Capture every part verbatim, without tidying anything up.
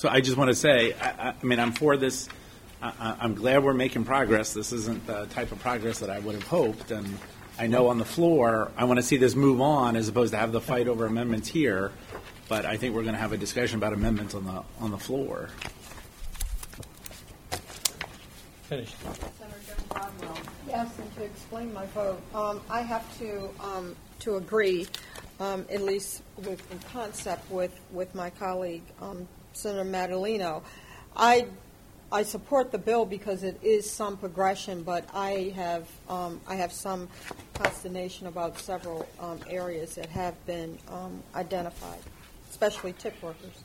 So I just want to say, I, I, I mean, I'm for this. I, I'm glad we're making progress. This isn't the type of progress that I would have hoped, and I know on the floor, I want to see this move on as opposed to have the fight over amendments here. But I think we're going to have a discussion about amendments on the on the floor. Finished. Senator Broadwell. Yes, and to explain my vote, um, I have to um, to agree, um, at least with in concept, with with my colleague um, Senator Madaleno. I. I support the bill because it is some progression, but I have um, I have some consternation about several um, areas that have been um, identified, especially tip workers.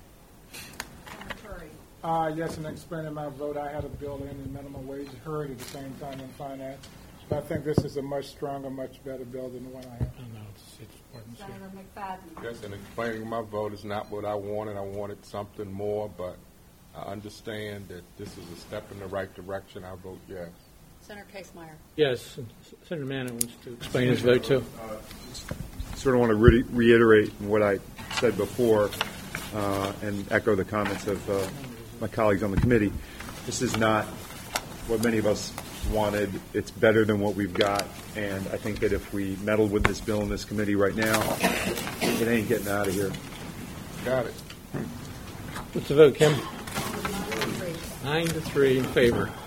Uh, yes, and explaining my vote, I had a bill in the minimum wage heard at the same time in finance. But I think this is a much stronger, much better bill than the one I have. No, it's, it's Senator McFadden. Yes, and explaining my vote is not what I wanted. I wanted something more, but I understand that this is a step in the right direction. I vote yes. Senator Casemeyer. Yes, Senator Mann wants to explain his vote too. Uh, sort of want to re- reiterate what I said before uh, and echo the comments of uh, my colleagues on the committee. This is not what many of us wanted. It's better than what we've got, and I think that if we meddle with this bill in this committee right now, it ain't getting out of here. Got it. What's the vote, Kim? Nine to three in favor.